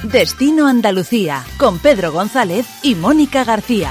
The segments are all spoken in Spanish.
Destino Andalucía, con Pedro González y Mónica García.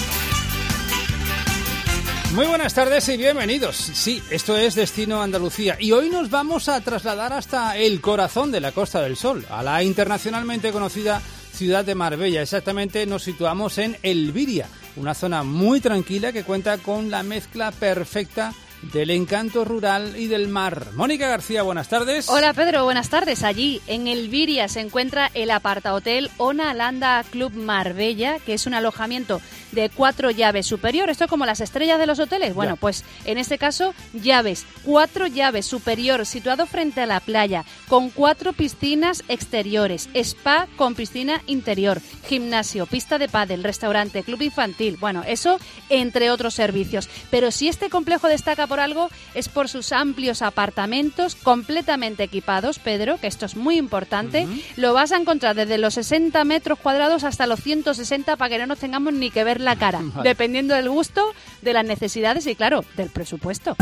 Muy buenas tardes y bienvenidos. Sí, esto es Destino Andalucía y hoy nos vamos a trasladar hasta el corazón de la Costa del Sol, a la internacionalmente conocida ciudad de Marbella. Exactamente nos situamos en Elviria, una zona muy tranquila que cuenta con la mezcla perfecta del encanto rural y del mar. Mónica García, buenas tardes. Hola Pedro, buenas tardes. Allí en Elviria se encuentra el apartahotel Ona Landa Club Marbella, que es un alojamiento de 4 llaves superior. Esto es como las estrellas de los hoteles. Bueno, pues en este caso, 4 llaves superior, situado frente a la playa, con 4 piscinas exteriores, spa con piscina interior, gimnasio, pista de pádel, restaurante, club infantil. Bueno, eso entre otros servicios. Pero si este complejo destaca por algo, es por sus amplios apartamentos completamente equipados, Pedro, que esto es muy importante. Lo vas a encontrar desde los 60 metros cuadrados hasta los 160 para que no nos tengamos ni que ver la cara, dependiendo del gusto, de las necesidades y, claro, del presupuesto.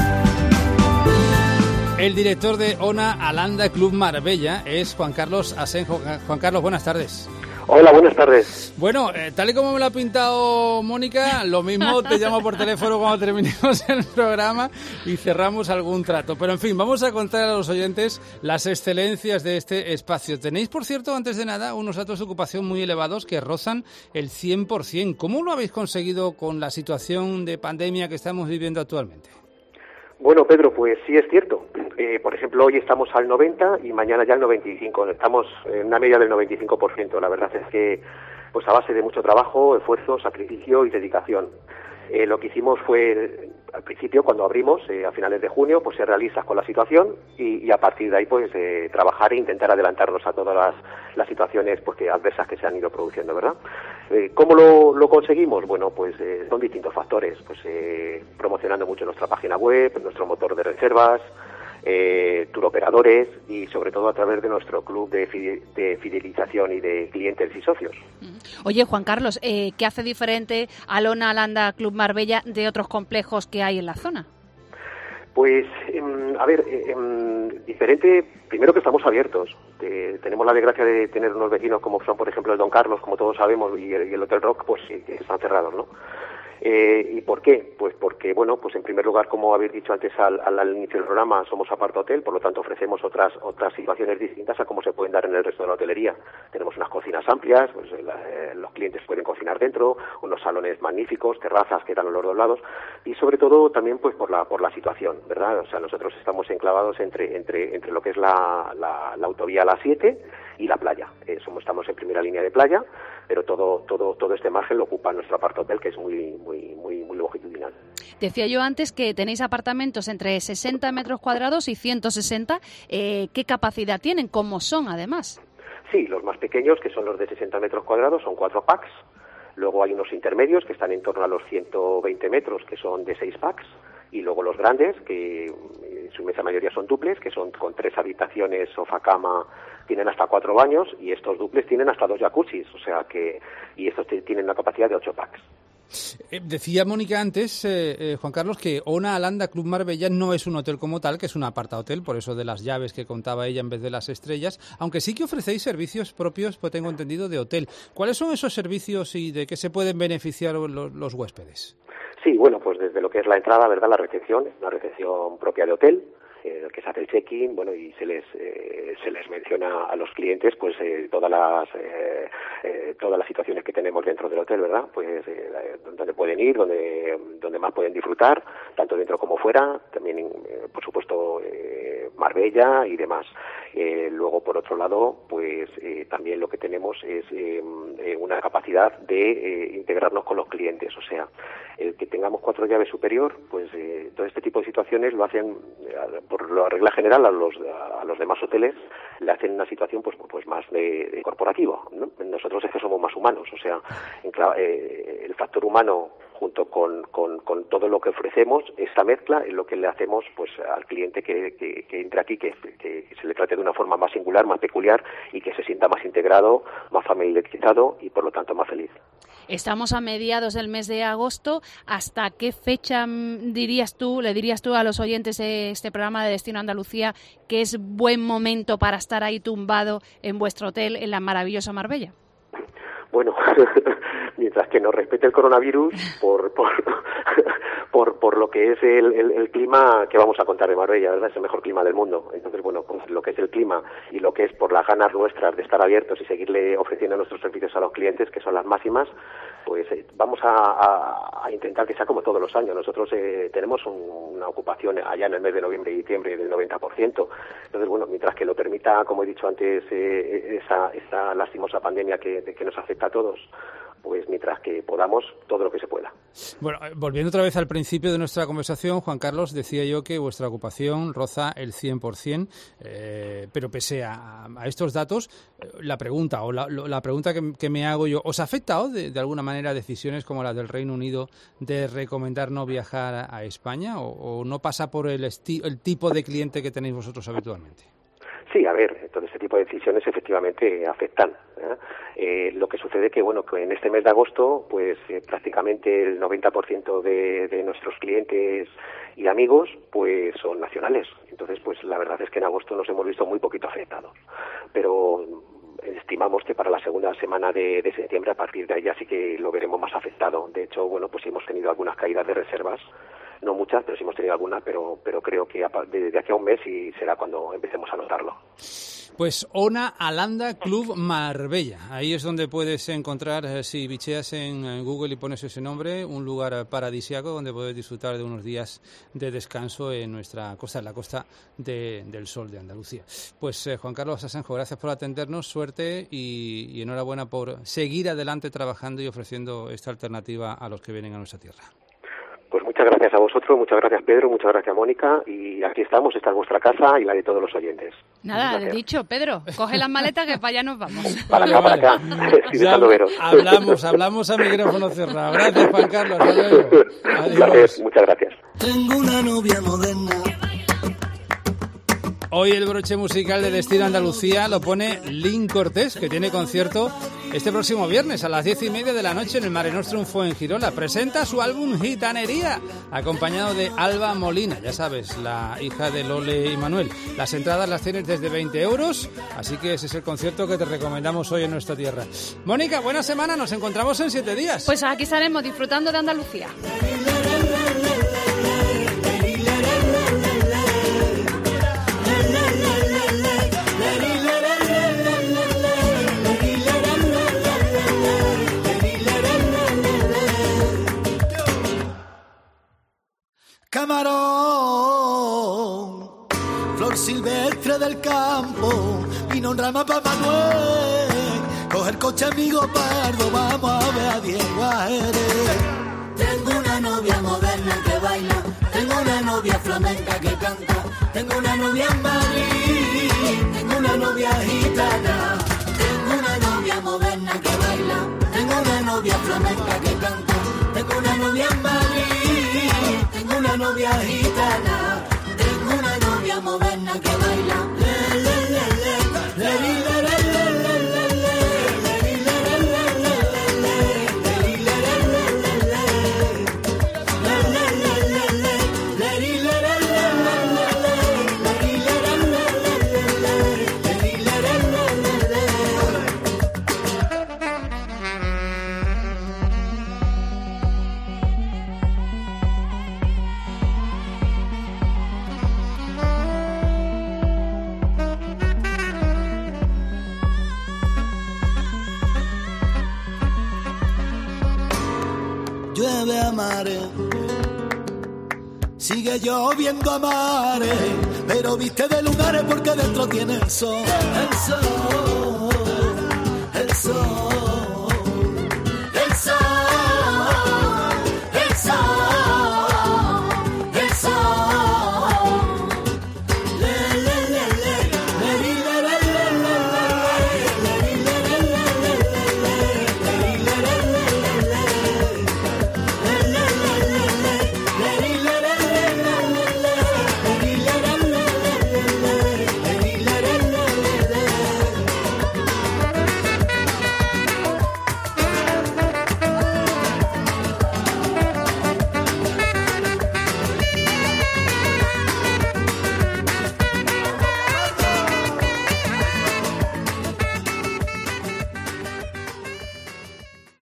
El director de Ona Landa Club Marbella es Juan Carlos Asenjo. Juan Carlos, buenas tardes. Hola, buenas tardes. Bueno, tal y como me lo ha pintado Mónica, lo mismo te llamo por teléfono cuando terminemos el programa y cerramos algún trato. Pero en fin, vamos a contar a los oyentes las excelencias de este espacio. Tenéis, por cierto, antes de nada, unos datos de ocupación muy elevados que rozan el 100%. ¿Cómo lo habéis conseguido con la situación de pandemia que estamos viviendo actualmente? Bueno, Pedro, pues sí es cierto. Por ejemplo, hoy estamos al 90 y mañana ya al 95. Estamos en una media del 95%. La verdad es que, pues a base de mucho trabajo, esfuerzo, sacrificio y dedicación. Lo que hicimos fue, al principio, cuando abrimos, a finales de junio, pues se realiza con la situación y a partir de ahí, pues trabajar e intentar adelantarnos a todas las situaciones adversas que se han ido produciendo, ¿verdad? ¿Cómo lo conseguimos? Bueno, pues son distintos factores, pues promocionando mucho nuestra página web, nuestro motor de reservas, turoperadores y sobre todo a través de nuestro club de fidelización y de clientes y socios. Oye, Juan Carlos, ¿qué hace diferente al Ona Landa Club Marbella de otros complejos que hay en la zona? Pues, diferente, primero que estamos abiertos. Tenemos la desgracia de tener unos vecinos como son, por ejemplo, el Don Carlos, como todos sabemos, y el Hotel Rock, pues que están cerrados, ¿no? ¿Y por qué? Pues porque, bueno, pues en primer lugar, como habéis dicho antes al inicio del programa, somos apartahotel, por lo tanto ofrecemos otras situaciones distintas a cómo se pueden dar en el resto de la hotelería. Tenemos unas cocinas amplias, pues los clientes pueden cocinar dentro, unos salones magníficos, terrazas que dan a los dos lados y sobre todo también pues por la situación, ¿verdad? O sea, nosotros estamos enclavados entre lo que es la autovía la 7 y la playa. Estamos en primera línea de playa, pero todo este margen lo ocupa nuestro apartahotel, que es muy longitudinal. Decía yo antes que tenéis apartamentos entre 60 metros cuadrados y 160. ¿Qué capacidad tienen? ¿Cómo son, además? Sí, los más pequeños, que son los de 60 metros cuadrados, son 4 packs. Luego hay unos intermedios que están en torno a los 120 metros, que son de 6 packs. Y luego los grandes, que en su inmensa mayoría son duples, que son con 3 habitaciones, sofá, cama, tienen hasta 4 baños, y estos duples tienen hasta 2 jacuzzis, o sea que, y estos tienen una capacidad de 8 packs. Decía Mónica antes, Juan Carlos, que Ona Landa Club Marbella no es un hotel como tal, que es un apartahotel, por eso de las llaves que contaba ella en vez de las estrellas, aunque sí que ofrecéis servicios propios, pues tengo entendido, de hotel. ¿Cuáles son esos servicios y de qué se pueden beneficiar los huéspedes? Sí, bueno, pues desde lo que es la entrada, ¿verdad? La recepción propia de hotel, que se hace el check-in, bueno, y se les menciona a los clientes pues todas las situaciones que tenemos dentro del hotel, ¿verdad? Pues donde pueden ir, donde más pueden disfrutar, tanto dentro como fuera, también por supuesto Marbella y demás. Luego, por otro lado, pues también lo que tenemos es una capacidad de integrarnos con los clientes, o sea, el que tengamos 4 llaves superior, pues todo este tipo de situaciones lo hacen, por la regla general, a los demás hoteles le hacen una situación pues más de corporativo, ¿no? Nosotros es que somos más humanos, o sea, el factor humano junto con todo lo que ofrecemos, esa mezcla es lo que le hacemos pues al cliente que entre aquí, que se le trate de una forma más singular, más peculiar y que se sienta más integrado, más familiarizado y por lo tanto más feliz. Estamos a mediados del mes de agosto. ¿Hasta qué fecha le dirías tú a los oyentes de este programa de Destino Andalucía que es buen momento para estar ahí tumbado en vuestro hotel en la maravillosa Marbella? Bueno, mientras que nos respete el coronavirus, por lo que es el clima que vamos a contar de Marbella, ¿verdad? Es el mejor clima del mundo. Entonces, bueno, pues lo que es el clima y lo que es por las ganas nuestras de estar abiertos y seguirle ofreciendo nuestros servicios a los clientes, que son las máximas, pues vamos a intentar que sea como todos los años. Nosotros tenemos una ocupación allá en el mes de noviembre y diciembre del 90%. Entonces, bueno, mientras que lo permita, como he dicho antes, esa lastimosa pandemia que nos afecta a todos, pues mientras que podamos, todo lo que se pueda. Bueno, volviendo otra vez al principio de nuestra conversación, Juan Carlos, decía yo que vuestra ocupación roza el 100%, pero pese a estos datos, la pregunta que me hago yo, ¿os ha afectado de alguna manera decisiones como la del Reino Unido de recomendar no viajar a España o no pasa por el tipo de cliente que tenéis vosotros habitualmente? Sí, a ver, todo este tipo de decisiones efectivamente afectan. Lo que sucede que, bueno, que en este mes de agosto, pues prácticamente el 90% de nuestros clientes y amigos, pues son nacionales. Entonces, pues la verdad es que en agosto nos hemos visto muy poquito afectados. Pero estimamos que para la segunda semana de septiembre, a partir de ahí ya sí que lo veremos más afectado. De hecho, bueno, pues hemos tenido algunas caídas de reservas. No muchas, pero sí hemos tenido algunas, pero creo que de aquí a un mes sí será cuando empecemos a notarlo. Pues Ona Alanda Club Marbella. Ahí es donde puedes encontrar, si bicheas en Google y pones ese nombre, un lugar paradisíaco donde puedes disfrutar de unos días de descanso en nuestra costa, en la costa del sol de Andalucía. Pues Juan Carlos Asenjo, gracias por atendernos, suerte y enhorabuena por seguir adelante trabajando y ofreciendo esta alternativa a los que vienen a nuestra tierra. Pues muchas gracias a vosotros, muchas gracias Pedro, muchas gracias Mónica, y aquí estamos, esta es vuestra casa y la de todos los oyentes. Nada, le he dicho, Pedro, coge las maletas que para allá nos vamos. Para acá, estoy deseando veros. Hablamos a micrófono cerrado. Gracias Juan Carlos, hasta luego. Adiós. Muchas gracias. Tengo una novia moderna. Hoy el broche musical de Destino Andalucía lo pone Lin Cortés, que tiene concierto este próximo viernes a las 10:30 de la noche en el Mare Nostrum Fuengirola. Presenta su álbum Gitanería, acompañado de Alba Molina, ya sabes, la hija de Lole y Manuel. Las entradas las tienes desde 20 €, así que ese es el concierto que te recomendamos hoy en nuestra tierra. Mónica, buena semana, nos encontramos en 7 días. Pues aquí estaremos disfrutando de Andalucía. Camarón, flor silvestre del campo, vino un rama para Manuel, coger coche amigo pardo, vamos a ver a Diego a Jerez. Tengo una novia moderna que baila, tengo una novia flamenca que canta, tengo una novia en Madrid, tengo una novia gitana, tengo una novia moderna que baila, tengo una novia flamenca que canta, tengo una novia en Madrid. Tengo una novia gitana, tengo una novia moderna que baila. Llueve a mares, sigue lloviendo a mares, pero viste de lunares porque dentro tiene el sol, el sol.